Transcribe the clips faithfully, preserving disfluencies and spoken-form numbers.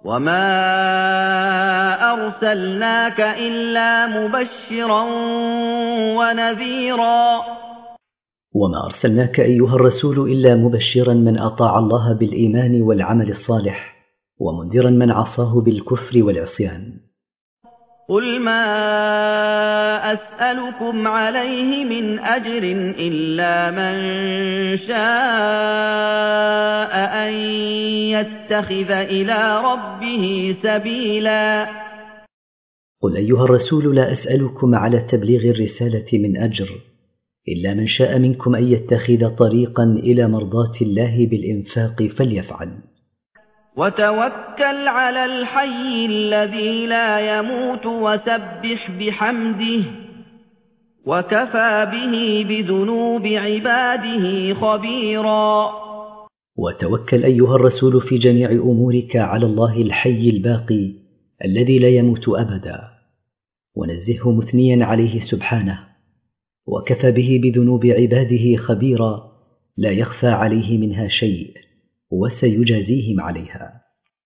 وَمَا أَرْسَلْنَاكَ إِلَّا مُبَشِّرًا وَنَذِيرًا. وما أرسلناك أيها الرسول إلا مبشرا من أطاع الله بالإيمان والعمل الصالح، ومنذرا من عصاه بالكفر والعصيان. قُلْ مَا أَسْأَلُكُمْ عَلَيْهِ مِنْ أَجْرٍ إِلَّا مَنْ شَاءَ أَنْ يَتَّخِذَ إِلَى رَبِّهِ سَبِيلًا. قل أيها الرسول لا أسألكم على تبليغ الرسالة من أجر، إلا من شاء منكم أن يتخذ طريقا إلى مرضاة الله بالإنفاق فليفعل. وَتَوَكَّلْ عَلَى الْحَيِّ الَّذِي لَا يَمُوتُ وَسَبِّحْ بِحَمْدِهِ ۚ وَكَفَىٰ بِهِ بِذُنُوبِ عِبَادِهِ خَبِيرًا. وتوكل أيها الرسول في جميع أمورك على الله الحي الباقي الذي لا يموت أبدا، ونزهه مثنيا عليه سبحانه، وكفى به بذنوب عباده خبيرا لا يخفى عليه منها شيء، وسيجازيهم عليها.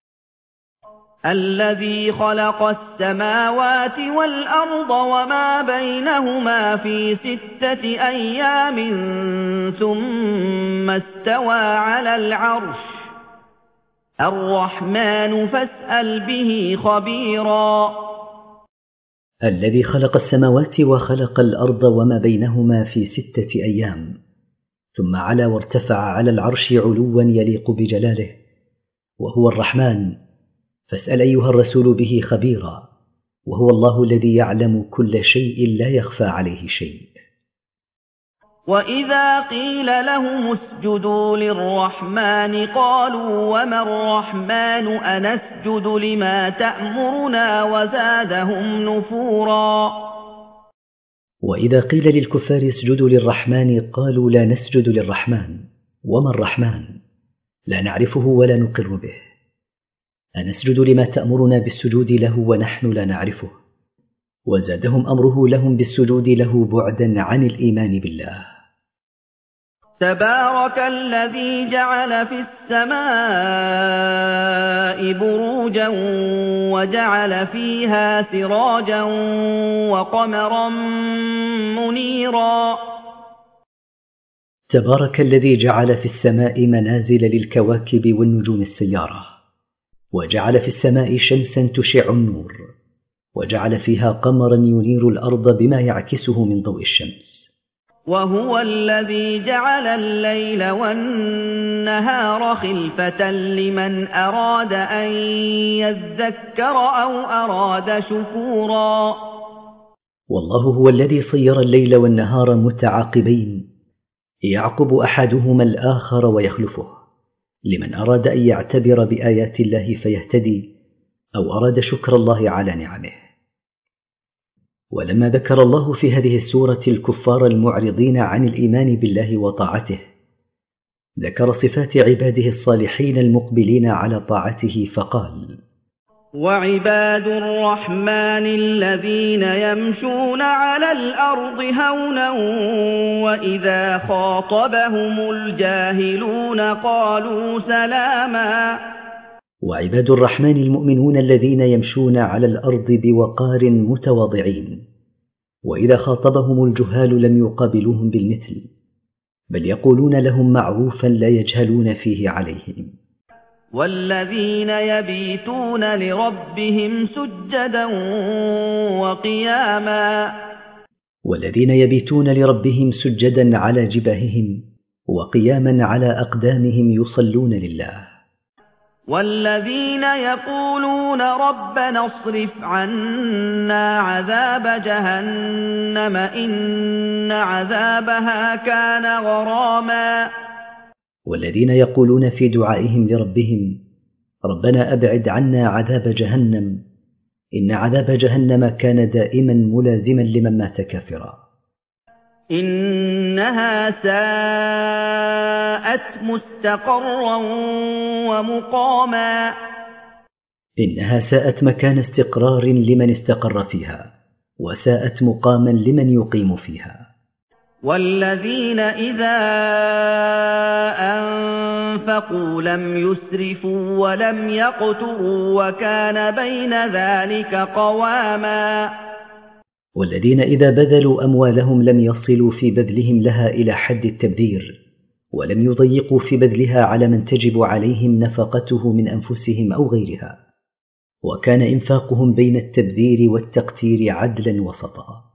الذي خلق السماوات والأرض وما بينهما في ستة أيام ثم استوى على العرش الرحمن فاسأل به خبيرا. الذي خلق السماوات وخلق الأرض وما بينهما في ستة أيام ثم علا وارتفع على العرش علوا يليق بجلاله، وهو الرحمن، فاسأل أيها الرسول به خبيرا، وهو الله الذي يعلم كل شيء لا يخفى عليه شيء. وإذا قيل لهم اسجدوا للرحمن قالوا وما الرحمن أنسجد لما تأمرنا وزادهم نفورا. وإذا قيل للكفار اسجدوا للرحمن قالوا لا نسجد للرحمن، وما الرحمن لا نعرفه ولا نقر به، أنسجد لما تأمرنا بالسجود له ونحن لا نعرفه، وزادهم أمره لهم بالسجود له بعدا عن الإيمان بالله. تبارك الذي جعل في السماء بروجا وجعل فيها سراجا وقمرا منيرا. تبارك الذي جعل في السماء منازل للكواكب والنجوم السيارة، وجعل في السماء شمسا تشع النور، وجعل فيها قمرا ينير الأرض بما يعكسه من ضوء الشمس. وهو الذي جعل الليل والنهار خلفة لمن أراد أن يذكر أو أراد شكورا. والله هو الذي صير الليل والنهار متعاقبين يعقب أحدهما الآخر ويخلفه، لمن أراد أن يعتبر بآيات الله فيهتدي، أو أراد شكر الله على نعمه. ولما ذكر الله في هذه السورة الكفار المعرضين عن الإيمان بالله وطاعته، ذكر صفات عباده الصالحين المقبلين على طاعته فقال: وعباد الرحمن الذين يمشون على الأرض هونا وإذا خاطبهم الجاهلون قالوا سلاما. وعباد الرحمن المؤمنون الذين يمشون على الأرض بوقار متواضعين، وإذا خاطبهم الجهال لم يقابلوهم بالمثل، بل يقولون لهم معروفا لا يجهلون فيه عليهم. والذين يبيتون لربهم سجدا وقياما. والذين يبيتون لربهم سجدا على جباههم وقياما على أقدامهم يصلون لله. والذين يقولون ربنا اصرف عنا عذاب جهنم إن عذابها كان غراما. والذين يقولون في دعائهم لربهم ربنا أبعد عنا عذاب جهنم إن عذاب جهنم كان دائما ملازما لمن مات كافرا. إنها ساءت مستقرا ومقاما. إنها ساءت مكان استقرار لمن استقر فيها، وساءت مقاما لمن يقيم فيها. وَالَّذِينَ إِذَا أَنفَقُوا لَمْ يُسْرِفُوا وَلَمْ يَقْتُرُوا وَكَانَ بَيْنَ ذَلِكَ قَوَامًا. والذين إذا بذلوا أموالهم لم يصلوا في بذلهم لها إلى حد التبذير، ولم يضيقوا في بذلها على من تجب عليهم نفقته من أنفسهم أو غيرها، وكان إنفاقهم بين التبذير والتقتير عدلا وسطا.